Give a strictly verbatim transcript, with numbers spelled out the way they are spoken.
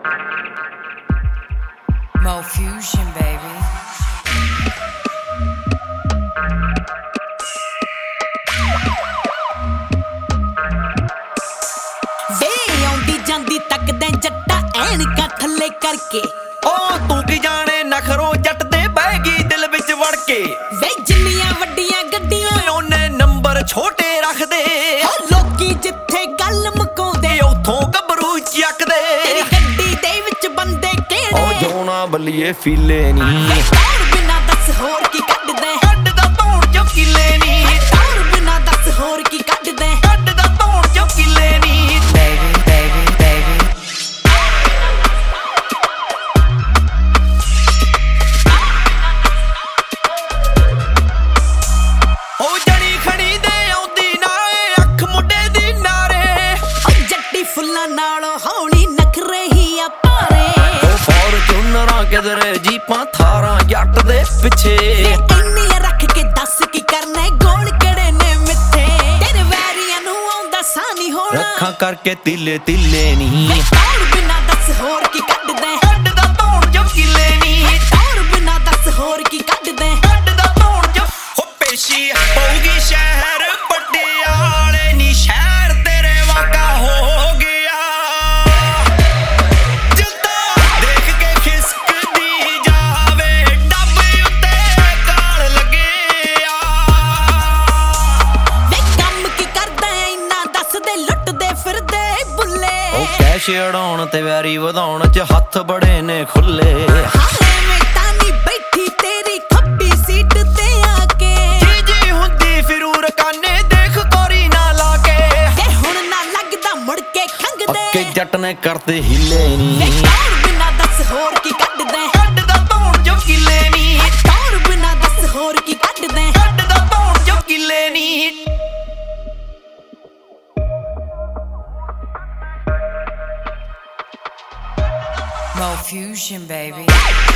Mo Fusion, baby. ਵੇ ਆਉਂਦੀ ਜਾਂਦੀ ਤੱਕਦੇ ਜੱਟਾ ਐਨਕਾਂ ਥੱਲੇ ਕਰਕੇ ਉਹ ਤੂੰ ਕੀ ਜਾਣੇ ਨਖਰੋ ਜੱਟ ਦੇ ਬਹਿ ਗਈ ਦਿਲ ਵਿੱਚ ਵੜ ਕੇ ਵੇ ਜਿੰਨੀਆਂ ਵੱਡੀਆਂ ਗੱਡੀਆਂ ਉਹਨੇ ਨੰਬਰ ਛੋਟੇ ਰੱਖਦੇ ਹੋ ਲੋਕੀ ਜਿੱਥੇ ਗੱਲ ਮੁਕਾਉਂਦੇ ਉਥੋਂ ਗੱਭਰੂ ਚੱਕਦੇ ਤੇਰੀ ਗੱਡੀ ਦੇ ਵਿੱਚ ਬੰਦੇ ਕਿਹੜੇ ਉਹ ਜੋਨਾ ਬੱਲੀਏ ਫੀਲੇ ਨੀ ਤਾਰ ਬਿਨਾ ਦੱਸ ਹੋਰ ਕੀ ਕੱਢਦੇ ਕੱਢਦਾ ਧੌਣ ਚੋਂ ਕਿੱਲੇ ਨੀ ਤਾਰ ਬਿਨਾ ਦੱਸ ਹੋਰ ਕੀ ਕੱਢਦੇ ਕੱਢਦਾ ਧੌਣ ਚੋਂ ਕਿੱਲੇ ਨੀ Baby, baby, baby. ਉਹ ਜਣੀ ਖਣੀ ਦੇ ਆਉਂਦੀ ਨਾ ਅੱਖ ਮੁੰਡੇ ਦੀ ਨਾਰੇ ਓ ਜੱਟੀ ਫੁੱਲਾਂ ਨਾਲੋਂ ਹੌਲੀ ਨਖਰੇ ਹੀ ਆ ਪਾਰੇ ਉਹ ਫੋਰਚੂਨਰਾਂ ਕਿਧਰੇ ਜੀਪਾਂ ਥਾਰਾਂ ਜੱਟ ਦੇ ਪਿੱਛੇ ਇੰਨੀਆਂ ਰੱਖ ਕੇ ਦੱਸ ਕੀ ਕਰਨਾ ਗੋਲ ਕਿਹੜੇ ਨੇ ਮਿੱਠੇ ਤੇਰੇ ਵੈਰੀਆਂ ਨੂੰ ਆਉਂਦਾ ਸਾਂ ਨਹੀਂ ਹੋਣਾ ਰੱਖਾਂ ਕਰਕੇ ਤਿੱਲੇ ਤਿੱਲੇ ਨੀ ਤਾਰ ਬਿਨਾ ਦੱਸ ਹੋਰ ਕੀ ਕੱਢਦੇ ਕੱਢਦਾ ਧੌਣ ਚੋਂ ਕਿੱਲੇ ਨੀ ਤਾਰ ਬਿਨਾ ਦੱਸ ਹੋਰ ਕੀ ਕੱਢਦੇ ਕੱਢਦਾ ਧੌਣ ਚੋਂ ਹੋ ਪੇਸ਼ੀ ਪਊਗੀ ਸ਼ਹਿਰ ਪਟਿਆਲੇ ਨੀ ਸ਼ਹਿਰ ਤੇਰੇ ਵਾਗਾ ਹੋ ਗਿਆ ਜਿੱਦਾਂ ਦੇਖ ਕੇ ਖਿਸਕਦੀ ਜਾਵੇ ਡੱਬ ਉੱਤੇ ਕਾਲ ਲੱਗਿਆ ਵੇ ਕੰਮ ਕੀ ਕਰਦਾ ਇੰਨਾ ਦੱਸਦੇ ਲੁੱਟਦੇ ਫਿਰਦੇ ਬੁੱਲੇ ਉਹ ਕੈਸ਼ ਉਡਾਉਣ ਤੇ ਵੈਰੀ ਵਧਾਉਣ ਚ ਹੱਥ ਬੜੇ ਨੇ ਖੁੱਲੇ ਹਾਲੇ ਮੈਂ ਤਾਂ ਨਹੀਂ ਬੈਠੀ ਤੇਰੀ ਖੱਬੀ ਸੀਟ ਤੇ ਆ ਕੇ ਜੀ ਜੀ ਹੁੰਦੀ ਫਿਰੂ ਰਕਾਨੇ ਦੇਖ ਕੋਰੀ ਨਾ ਲਾ ਕੇ ਤੇ ਹੁਣ ਨਾ ਲੱਗਦਾ ਮੁੜ ਕੇ ਖੰਗਦੇ ਅੱਕੇ ਜੱਟ ਨੇ ਕਰਤੇ ਹਿੱਲੇ ਵੇ ਨੀ ਤਾਰ ਬਿਨਾ ਦੱਸ ਹੋਰ ਕੀ ਕੱਢਦੇ ਕੱਢਦਾ ਧੌਣ ਚੋਂ ਕਿੱਲੇ ਨੀ ਤਾਰ ਬਿਨਾ ਦੱਸ ਹੋਰ ਕੀ ਕੱਢਦੇ ਕੱਢਦਾ ਧੌਣ ਚੋਂ ਕਿੱਲੇ ਨੀ Mo Fusion, baby.